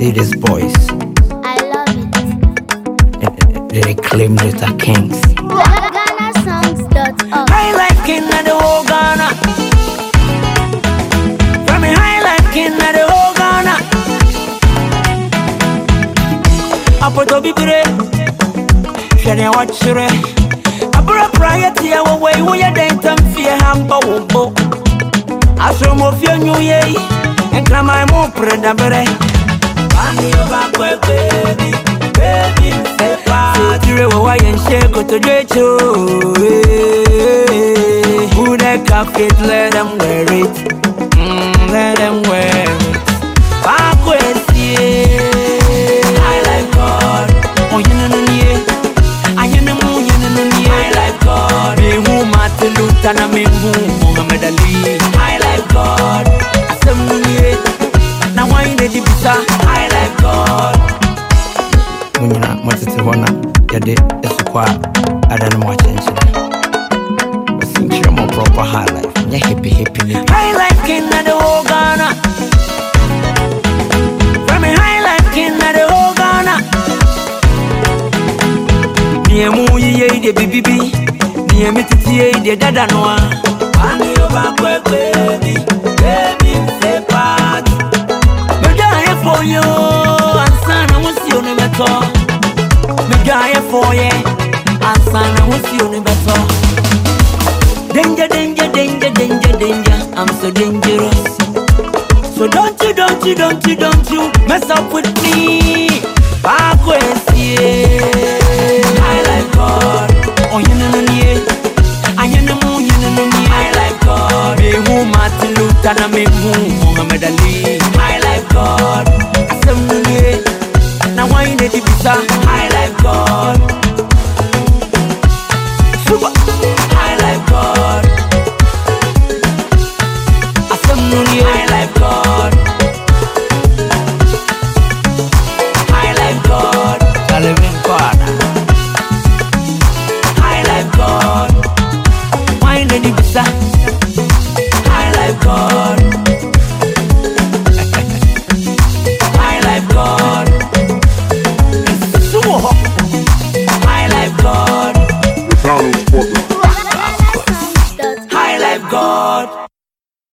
See these boys. I love it. They claim that are kings. GhanaSongs.org. High life king of the whole Ghana. From a high life king of the whole Ghana. Apoto bibire. Shani watchere. Abura prior to your way. We are dentam fear hampa wombo. Asromo fear new ye. And come my more predabere. Bani over baby. Baby, say part. You know why and shake to Drecho. Who the carpet, let them wear it. Let them wear it. Backward, I like God. Oh, you know, I like God. Me who Martin Luther, and me who Muhammad Ali. I like God. Assembly. Now why did you be I like God. When you're not much to one, you did this require. I don't know what change. But since you're more proper high life, you're hippie. High life king of the whole Ghana. From a high life king of the whole Ghana. Near Moody, the BBB. Near me to see the Dada Noah. Bani over baby. Baby, say part. But I have for you. And son, I was your name at all. But I have for you. And son, I was your name at all. Danger, danger, danger, danger, danger. I'm so dangerous. So don't you mess up with me. Backwards, yeah. I like God. Oh, you know, yeah. I like God. Me who Martin Luther, and me who Muhammad Ali. I like God.